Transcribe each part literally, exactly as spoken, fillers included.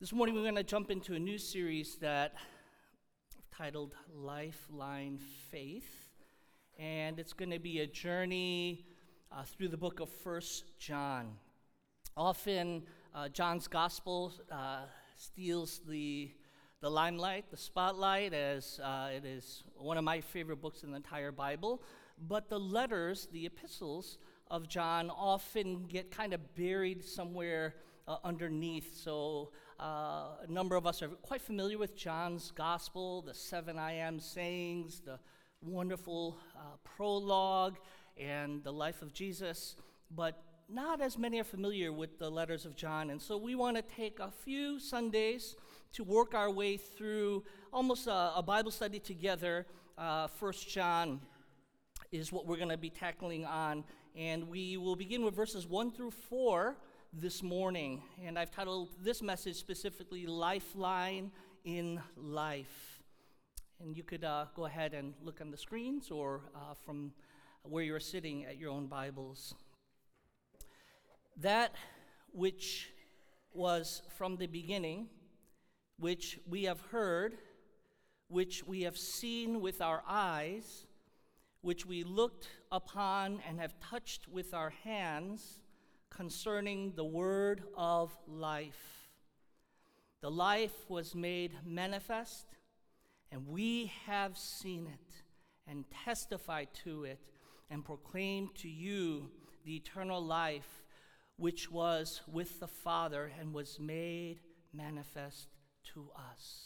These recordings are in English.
This morning we're going to jump into a new series that I've titled Lifeline Faith, and it's going to be a journey uh, through the book of First John. Often uh, John's gospel uh, steals the the limelight, the spotlight, as uh, it is one of my favorite books in the entire Bible, but the letters, the epistles of John often get kind of buried somewhere uh, underneath. So uh, a number of us are quite familiar with John's gospel, the seven I am sayings, the wonderful uh, prologue, and the life of Jesus, but not as many are familiar with the letters of John. And so we want to take a few Sundays to work our way through almost a, a Bible study together. Uh, First John is what we're going to be tackling on, and we will begin with verses one through four this morning. And I've titled this message specifically, Lifeline in Life. And you could uh, go ahead and look on the screens or uh, from where you're sitting at your own Bibles. That which was from the beginning, which we have heard, which we have seen with our eyes, which we looked upon and have touched with our hands, concerning the word of life. The life was made manifest, and we have seen it, and testified to it, and proclaimed to you the eternal life, which was with the Father, and was made manifest to us.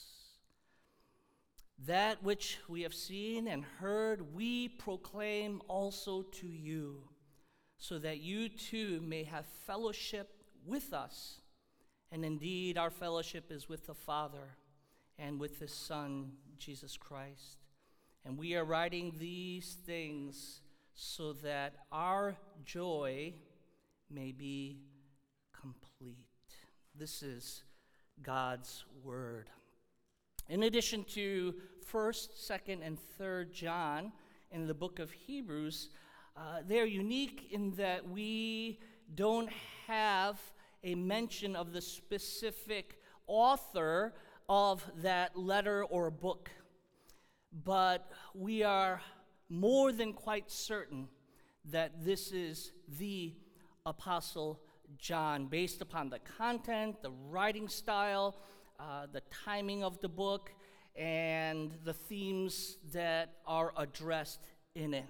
That which we have seen and heard, we proclaim also to you, so that you too may have fellowship with us. And indeed, our fellowship is with the Father and with His Son, Jesus Christ. And we are writing these things so that our joy may be complete. This is God's word. In addition to first, second, and third John in the book of Hebrews, uh, they're unique in that we don't have a mention of the specific author of that letter or book, but we are more than quite certain that this is the Apostle John, based upon the content, the writing style, uh, the timing of the book, and the themes that are addressed in it.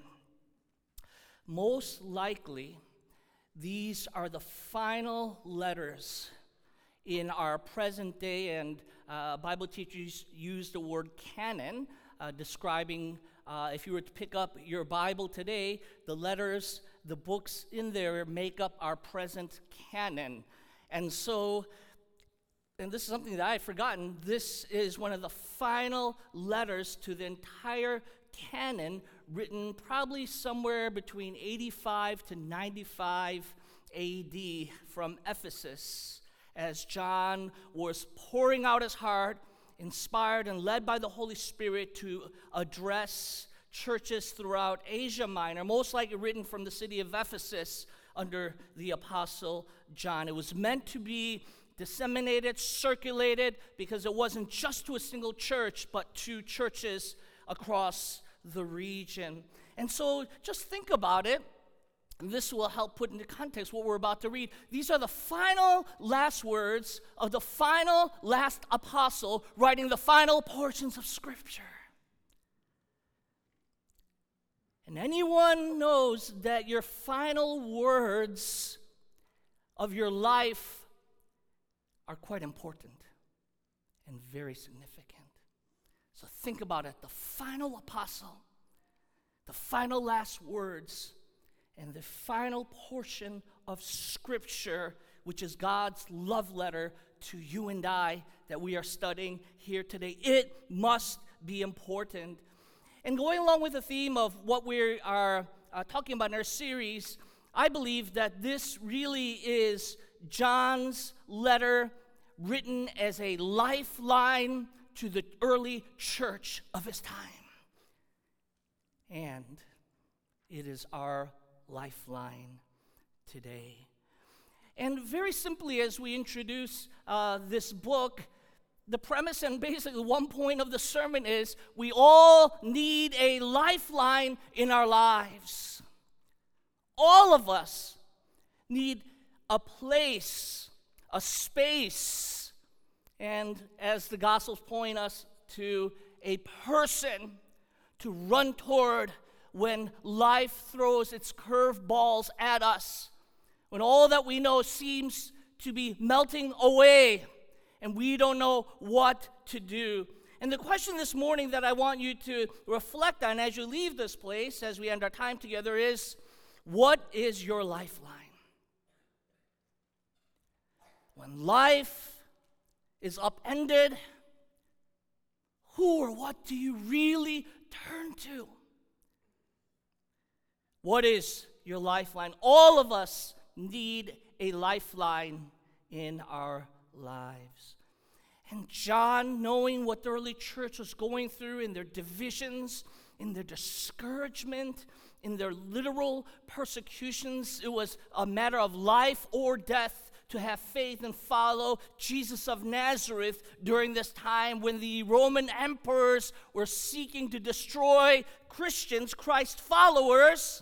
Most likely, these are the final letters in our present day, and uh, Bible teachers use the word canon, uh, describing, uh, if you were to pick up your Bible today, the letters, the books in there make up our present canon. And so, and this is something that I had forgotten, this is one of the final letters to the entire canon, written probably somewhere between eighty-five to ninety-five A D from Ephesus, as John was pouring out his heart, inspired and led by the Holy Spirit to address churches throughout Asia Minor, most likely written from the city of Ephesus under the Apostle John. It was meant to be disseminated, circulated, because it wasn't just to a single church, but to churches across the region. And so just think about it. This will help put into context what we're about to read. These are the final last words of the final last apostle writing the final portions of Scripture. And anyone knows that your final words of your life are quite important and very significant. So think about it. The final apostle, the final last words, and the final portion of Scripture, which is God's love letter to you and I that we are studying here today. It must be important. And going along with the theme of what we are uh, talking about in our series, I believe that this really is John's letter written as a lifeline to the early church of his time. And it is our lifeline today. And very simply, as we introduce uh, this book, the premise and basically one point of the sermon is we all need a lifeline in our lives. All of us need a place, a space, and as the Gospels point us to, a person to run toward when life throws its curveballs at us, when all that we know seems to be melting away and we don't know what to do. And the question this morning that I want you to reflect on as you leave this place, as we end our time together, is, what is your lifeline? When life is upended, who or what do you really turn to? What is your lifeline? All of us need a lifeline in our lives. And John, knowing what the early church was going through in their divisions, in their discouragement, in their literal persecutions, it was a matter of life or death to have faith and follow Jesus of Nazareth during this time when the Roman emperors were seeking to destroy Christians, Christ followers.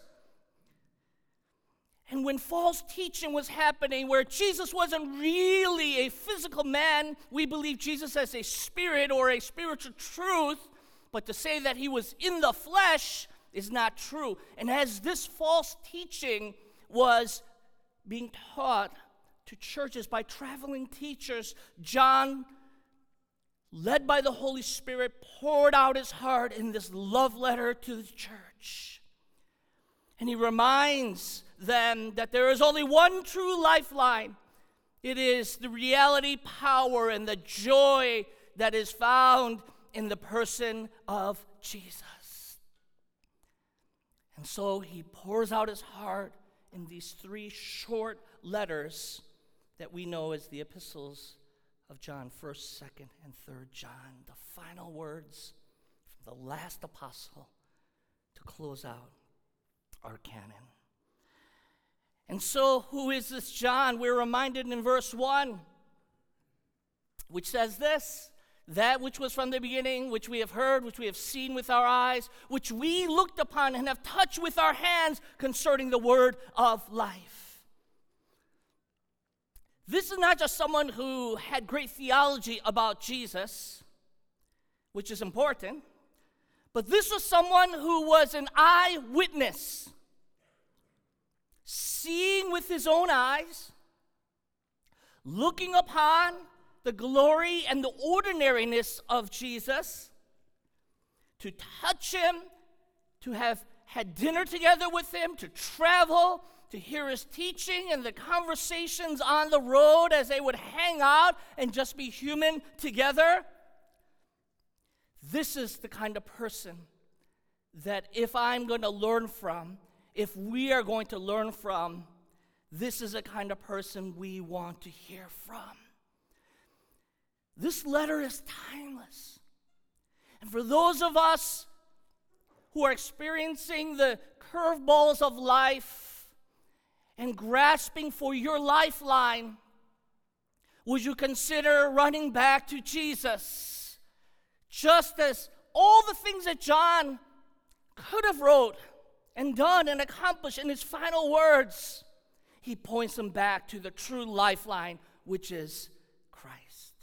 And when false teaching was happening, where Jesus wasn't really a physical man, we believe Jesus as a spirit or a spiritual truth, but to say that he was in the flesh is not true. And as this false teaching was being taught to churches by traveling teachers, John, led by the Holy Spirit, poured out his heart in this love letter to the church. And he reminds them that there is only one true lifeline. It is the reality, power, and the joy that is found in the person of Jesus. And so he pours out his heart in these three short letters that we know as the epistles of John, first, second, and third John, the final words from the last apostle to close out our canon. And so, who is this John? We're reminded in verse one, which says this: that which was from the beginning, which we have heard, which we have seen with our eyes, which we looked upon and have touched with our hands concerning the word of life. This is not just someone who had great theology about Jesus, which is important, but this was someone who was an eyewitness, seeing with his own eyes, looking upon the glory and the ordinariness of Jesus, to touch him, to have had dinner together with him, to travel, to hear his teaching and the conversations on the road as they would hang out and just be human together. This is the kind of person that if I'm going to learn from, if we are going to learn from, this is the kind of person we want to hear from. This letter is timeless. And for those of us who are experiencing the curveballs of life and grasping for your lifeline, would you consider running back to Jesus? Just as all the things that John could have wrote and done and accomplished in his final words, he points them back to the true lifeline, which is Christ.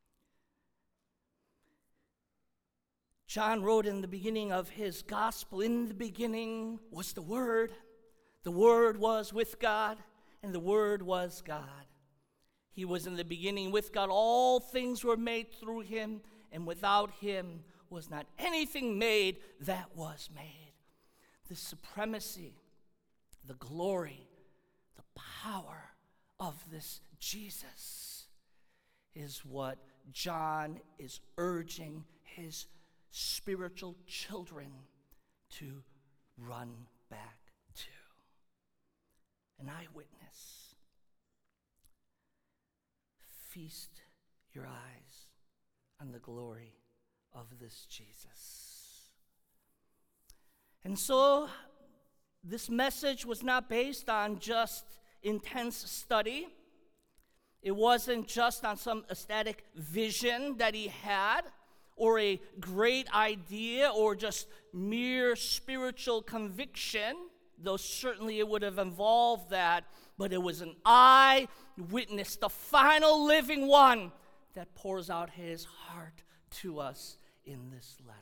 John wrote in the beginning of his gospel, in the beginning was the Word. The Word was with God, and the Word was God. He was in the beginning with God. All things were made through him, and without him was not anything made that was made. The supremacy, the glory, the power of this Jesus is what John is urging his spiritual children to run back to. An eyewitness. Feast your eyes on the glory of this Jesus. And so, this message was not based on just intense study. It wasn't just on some ecstatic vision that he had, or a great idea, or just mere spiritual conviction, though certainly it would have involved that, but it was an eyewitness, the final living one, that pours out his heart to us in this letter.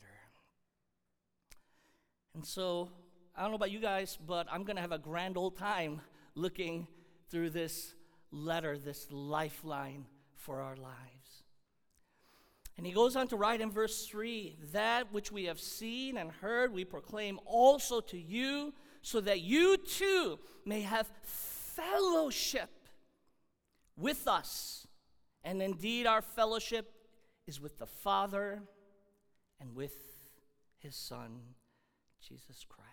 And so, I don't know about you guys, but I'm going to have a grand old time looking through this letter, this lifeline for our lives. And he goes on to write in verse three, that which we have seen and heard we proclaim also to you, so that you too may have fellowship with us. And indeed our fellowship is with the Father and with his Son, Jesus Christ.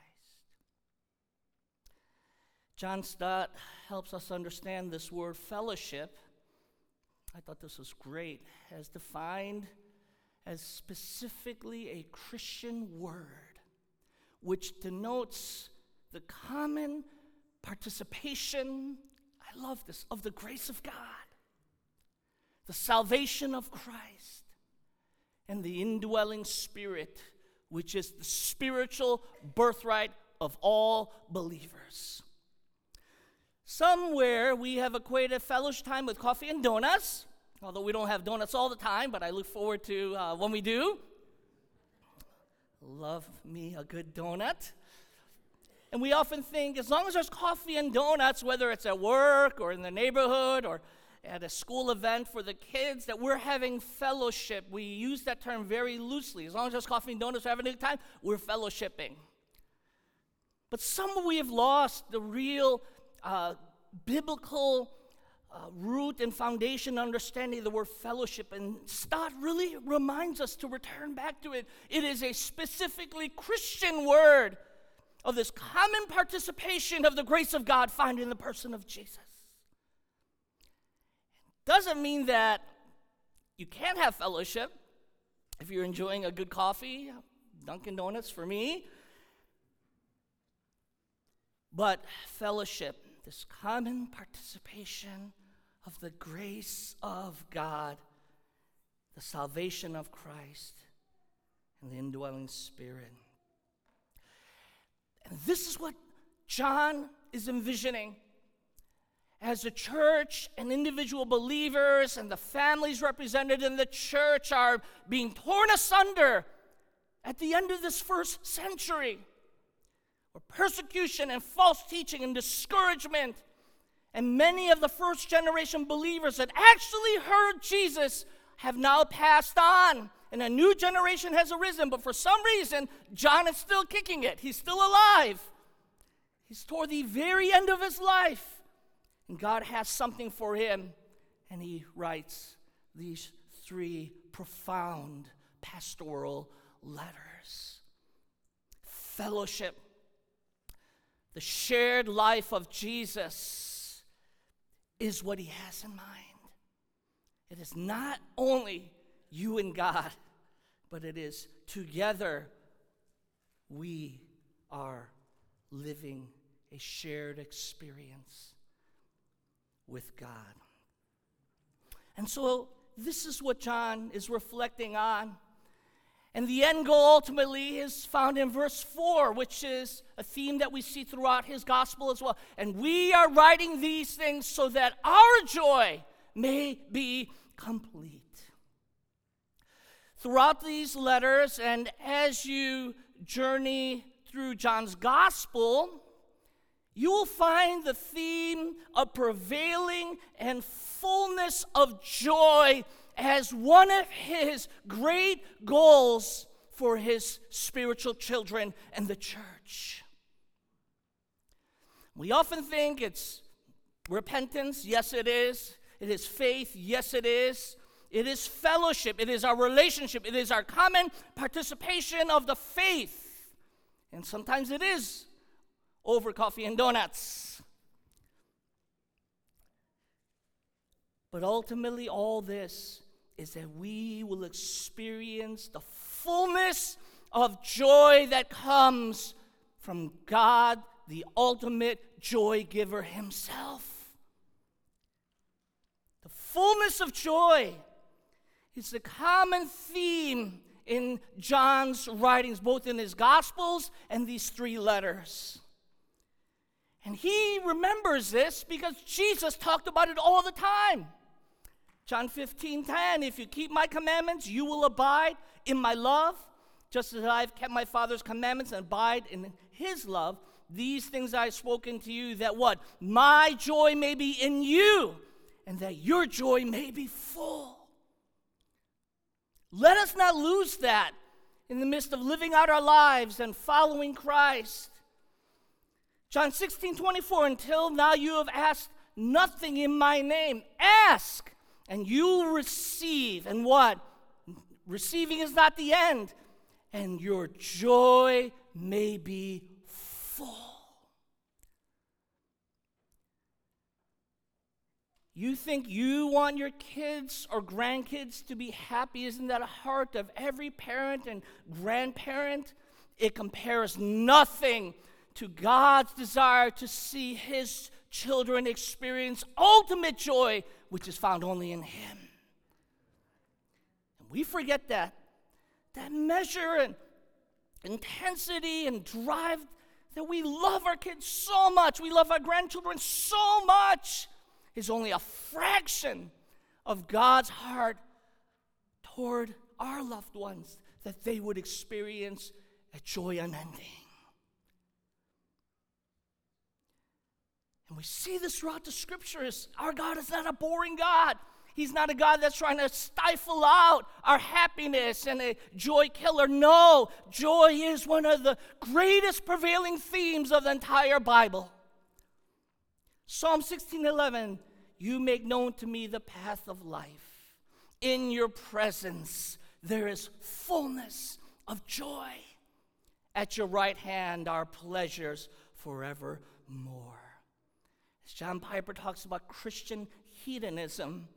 John Stott helps us understand this word fellowship. I thought this was great, as defined as specifically a Christian word, which denotes the common participation, I love this, of the grace of God, the salvation of Christ, and the indwelling Spirit, which is the spiritual birthright of all believers. Somewhere we have equated fellowship time with coffee and donuts, although we don't have donuts all the time, but I look forward to uh, when we do. Love me a good donut. And we often think as long as there's coffee and donuts, whether it's at work or in the neighborhood or at a school event for the kids, that we're having fellowship. We use that term very loosely. As long as there's coffee and donuts, we're having a good time, we're fellowshipping. But somehow we have lost the real uh, biblical uh, root and foundation understanding of the word fellowship. And Stott really reminds us to return back to it. It is a specifically Christian word of this common participation of the grace of God found in the person of Jesus. Doesn't mean that you can't have fellowship if you're enjoying a good coffee, Dunkin' Donuts for me. But fellowship, this common participation of the grace of God, the salvation of Christ, and the indwelling Spirit. And this is what John is envisioning. As the church and individual believers and the families represented in the church are being torn asunder at the end of this first century, where persecution and false teaching and discouragement, and many of the first generation believers that actually heard Jesus have now passed on, and a new generation has arisen. But for some reason, John is still kicking it. He's still alive. He's toward the very end of his life. And God has something for him, and he writes these three profound pastoral letters. Fellowship, the shared life of Jesus, is what he has in mind. It is not only you and God, but it is together we are living a shared experience with God. And so this is what John is reflecting on. And the end goal ultimately is found in verse four, which is a theme that we see throughout his gospel as well. And we are writing these things so that our joy may be complete. Throughout these letters, and as you journey through John's gospel, you will find the theme of prevailing and fullness of joy as one of his great goals for his spiritual children and the church. We often think it's repentance. Yes, it is. It is faith. Yes, it is. It is fellowship. It is our relationship. It is our common participation of the faith. And sometimes it is over coffee and donuts. But ultimately, all this is that we will experience the fullness of joy that comes from God, the ultimate joy giver himself. The fullness of joy. It's a common theme in John's writings, both in his Gospels and these three letters. And he remembers this because Jesus talked about it all the time. John fifteen ten, if you keep my commandments, you will abide in my love, just as I've kept my Father's commandments and abide in his love. These things I have spoken to you, that what? My joy may be in you, and that your joy may be full. Let us not lose that in the midst of living out our lives and following Christ. John sixteen twenty-four, until now you have asked nothing in my name. Ask, and you will receive. And what? Receiving is not the end. And your joy may be full. You think you want your kids or grandkids to be happy? Isn't that a heart of every parent and grandparent? It compares nothing to God's desire to see his children experience ultimate joy, which is found only in him. And we forget that. That measure and intensity and drive that we love our kids so much, we love our grandchildren so much, is only a fraction of God's heart toward our loved ones, that they would experience a joy unending. And we see this throughout the scriptures. Our God is not a boring God. He's not a God that's trying to stifle out our happiness and a joy killer. No, joy is one of the greatest prevailing themes of the entire Bible. Psalm sixteen eleven, you make known to me the path of life. In your presence there is fullness of joy. At your right hand are pleasures forevermore. As John Piper talks about Christian hedonism,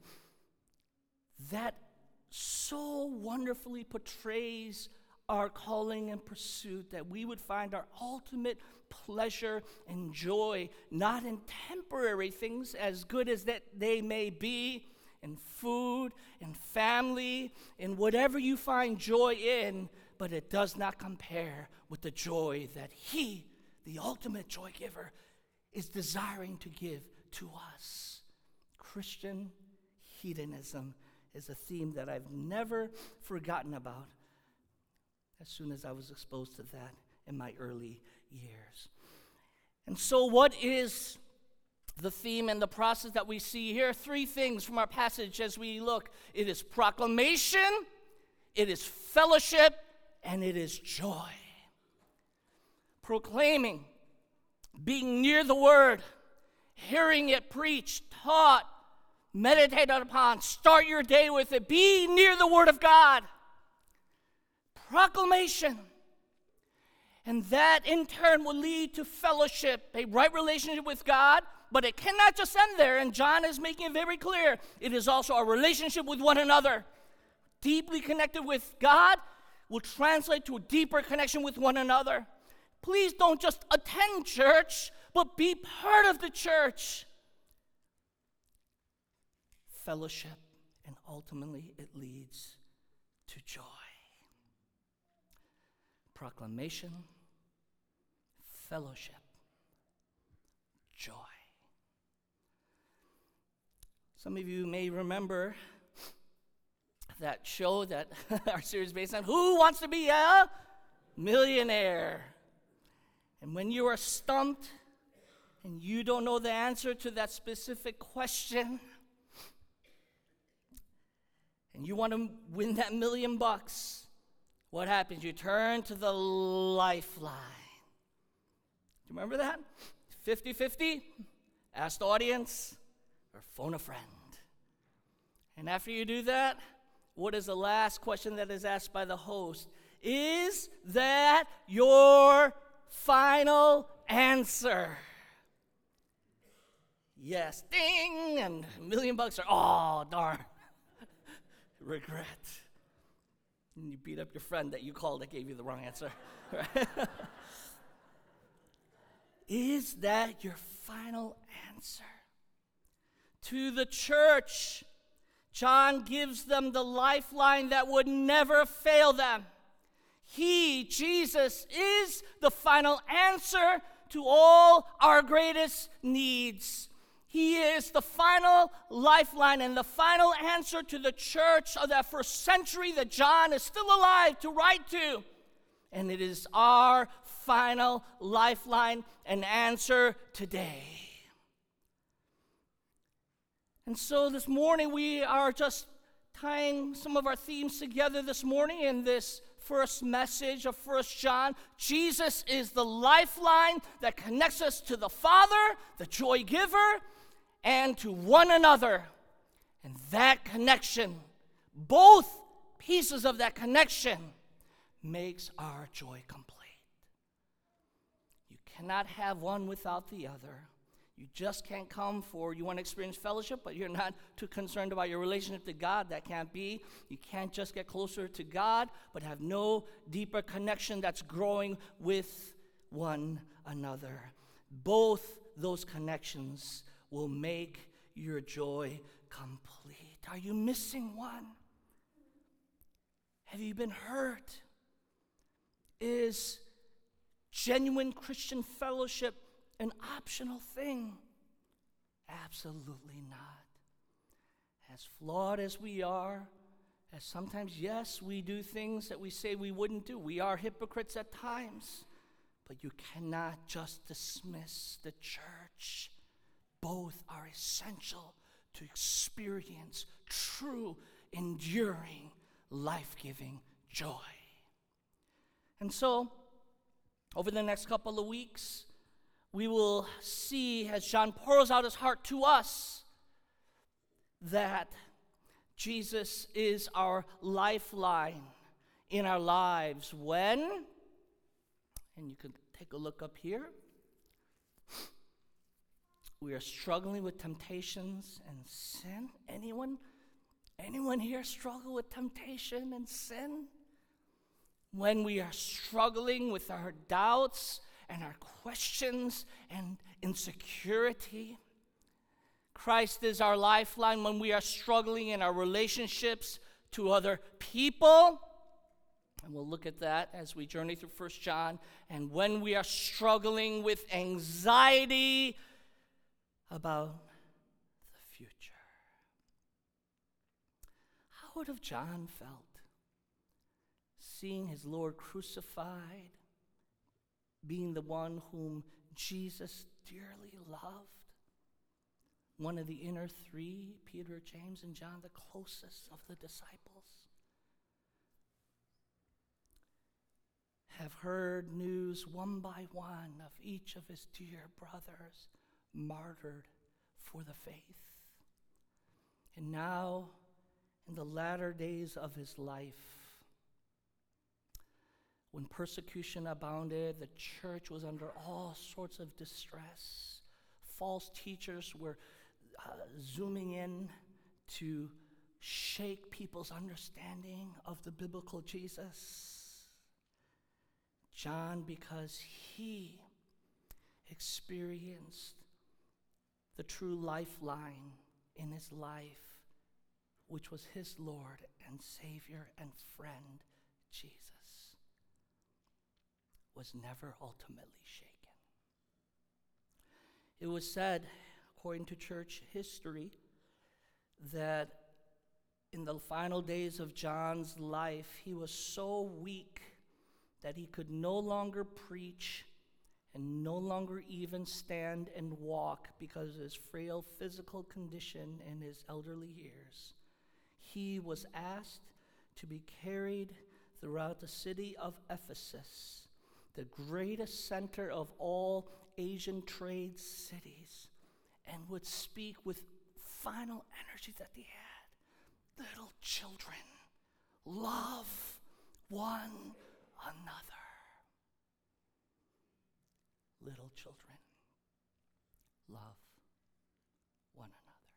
that so wonderfully portrays our calling and pursuit, that we would find our ultimate pleasure and joy not in temporary things, as good as that they may be, in food, in family, in whatever you find joy in, but it does not compare with the joy that he, the ultimate joy giver, is desiring to give to us. Christian hedonism is a theme that I've never forgotten about as soon as I was exposed to that in my early years. And so what is the theme and the process that we see here? Three things from our passage as we look. It is proclamation, it is fellowship, and it is joy. Proclaiming, being near the word, hearing it preached, taught, meditated upon, start your day with it. Be near the word of God. Proclamation. And that in turn will lead to fellowship, a right relationship with God, but it cannot just end there, and John is making it very clear. It is also a relationship with one another. Deeply connected with God will translate to a deeper connection with one another. Please don't just attend church, but be part of the church. Fellowship, and ultimately it leads to joy. Proclamation, fellowship, joy. Some of you may remember that show that our series is based on, Who Wants to Be a Millionaire? And when you are stumped and you don't know the answer to that specific question, and you want to win that million bucks, what happens? You turn to the lifeline. Do you remember that? fifty-fifty, ask the audience, or phone a friend. And after you do that, what is the last question that is asked by the host? Is that your final answer? Yes, ding, and a million bucks are, oh, darn. Regret. And you beat up your friend that you called that gave you the wrong answer. Right? Is that your final answer? To the church, John gives them the lifeline that would never fail them. He, Jesus, is the final answer to all our greatest needs. He is the final lifeline and the final answer to the church of that first century that John is still alive to write to. And it is our final lifeline and answer today. And so this morning we are just tying some of our themes together this morning in this first message of First John. Jesus is the lifeline that connects us to the Father, the joy giver, and to one another. And that connection, both pieces of that connection, makes our joy complete. You cannot have one without the other. You just can't come for, you want to experience fellowship, but you're not too concerned about your relationship to God. That can't be. You can't just get closer to God, but have no deeper connection that's growing with one another. Both those connections will make your joy complete. Are you missing one? Have you been hurt? Is genuine Christian fellowship an optional thing? Absolutely not. As flawed as we are, as sometimes, yes, we do things that we say we wouldn't do. We are hypocrites at times. But you cannot just dismiss the church. Both are essential to experience true, enduring, life-giving joy. And so, over the next couple of weeks, we will see, as John pours out his heart to us, that Jesus is our lifeline in our lives when, and you can take a look up here, we are struggling with temptations and sin. Anyone, anyone here struggle with temptation and sin? When we are struggling with our doubts and our questions and insecurity. Christ is our lifeline when we are struggling in our relationships to other people. And we'll look at that as we journey through First John. And when we are struggling with anxiety about the future. How would have John felt seeing his Lord crucified, being the one whom Jesus dearly loved? One of the inner three, Peter, James, and John, the closest of the disciples, have heard news one by one of each of his dear brothers martyred for the faith. And now, in the latter days of his life, when persecution abounded, the church was under all sorts of distress. False teachers were uh, zooming in to shake people's understanding of the biblical Jesus. John, because he experienced the true lifeline in his life, which was his Lord and Savior and friend, Jesus, was never ultimately shaken. It was said, according to church history, that in the final days of John's life, he was so weak that he could no longer preach and no longer even stand and walk because of his frail physical condition in his elderly years. He was asked to be carried throughout the city of Ephesus, the greatest center of all Asian trade cities, and would speak with final energy that he had. Little children, love one another. Little children, love one another.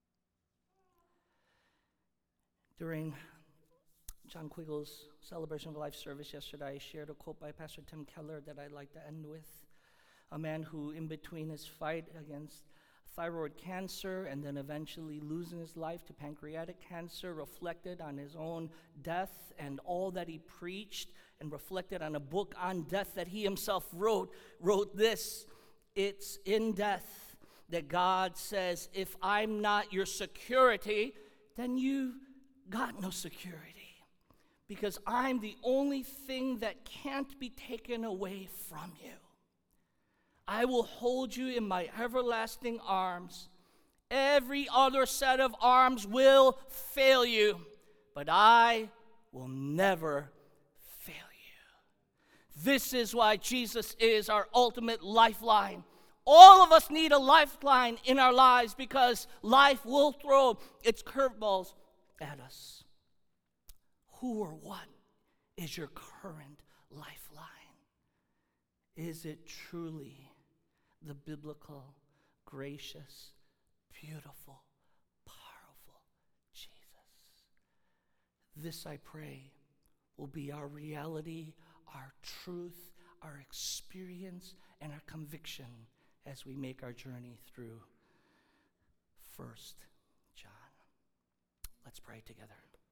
During John Quiggle's Celebration of Life service yesterday, I shared a quote by Pastor Tim Keller that I'd like to end with. A man who, in between his fight against thyroid cancer and then eventually losing his life to pancreatic cancer, reflected on his own death and all that he preached, and reflected on a book on death that he himself wrote, wrote this: it's in death that God says, if I'm not your security, then you got no security. Because I'm the only thing that can't be taken away from you. I will hold you in my everlasting arms. Every other set of arms will fail you, but I will never fail you. This is why Jesus is our ultimate lifeline. All of us need a lifeline in our lives because life will throw its curveballs at us. Who or what is your current lifeline? Is it truly the biblical, gracious, beautiful, powerful Jesus? This, I pray, will be our reality, our truth, our experience, and our conviction as we make our journey through First John. Let's pray together.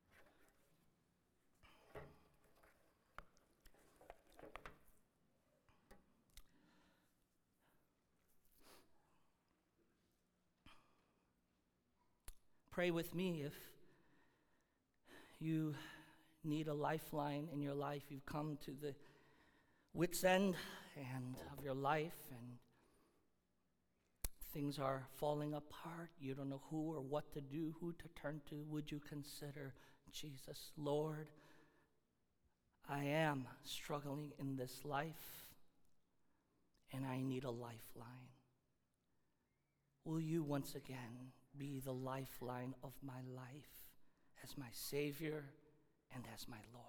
Pray with me if you need a lifeline in your life. You've come to the wit's end and of your life, and things are falling apart. You don't know who or what to do, who to turn to. Would you consider Jesus? Lord, I am struggling in this life, and I need a lifeline. Will you once again be the lifeline of my life as my Savior and as my Lord?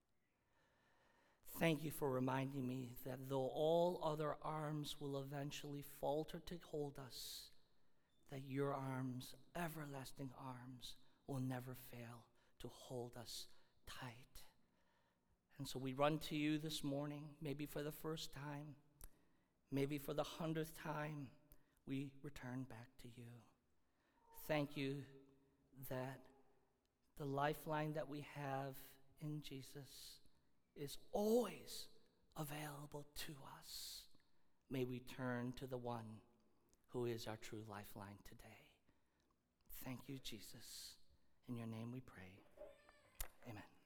Thank you for reminding me that though all other arms will eventually falter to hold us, that your arms, everlasting arms, will never fail to hold us tight. And so we run to you this morning, maybe for the first time, maybe for the hundredth time, we return back to you. Thank you that the lifeline that we have in Jesus is always available to us. May we turn to the one who is our true lifeline today. Thank you, Jesus. In your name we pray. Amen.